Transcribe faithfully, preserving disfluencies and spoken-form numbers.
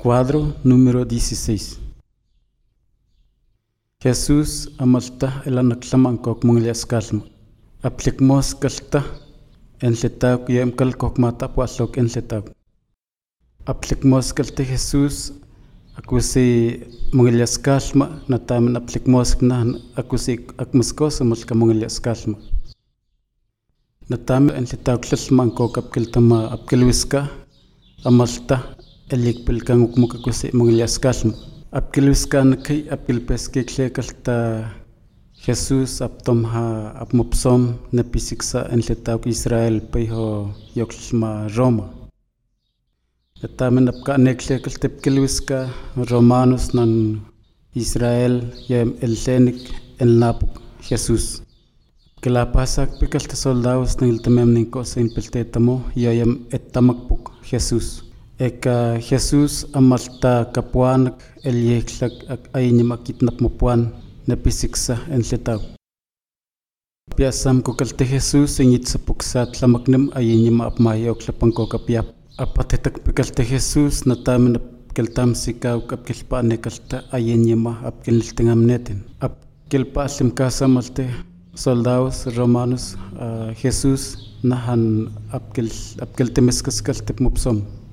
Cuadro número dieciséis. Jesús amalta el anaclaman kok munglias calma. Aplicmos calta en letau yem cal kok mata puaslok en letau. Aplicmos calta Jesús akusi munglias calma natam aplicmos na akusi akmuskos amalka munglias calma. Natam en letau clalman kok apkeltama apkelwiska amalta elik pilkang ukmuka kusi munglias calma. Apkilwiskan kay apkilpeske klekalta Jesus aptomha apmopsom napisiksa en letawk Israel payho yoklma Roma. Natamen apkaanek klekalta apkilwiska Romanos nan Israel yem eltenik en lapuk Jesus. Kilapasak pikalta soldados ng iltamem ningko sa impiltetamo yayem etamakpuk Jesus. Eka Jesus amalta kapuanak elyeklak ak aynim akitnap mopuan napisiksa en letaw. Piasam ko kalte Jesus ingit sa puksa tlamaknim aynim apmayok lapangko kapiap. Apatetak pikalte Jesus natamin apkeltam sikaw kapkilpaane kalta aynyima apkiniltingam netin. Apkilpa asimkasa malte soldados romanos uh, Jesus nahan apkil apkiltemiskas kaltip mopsom.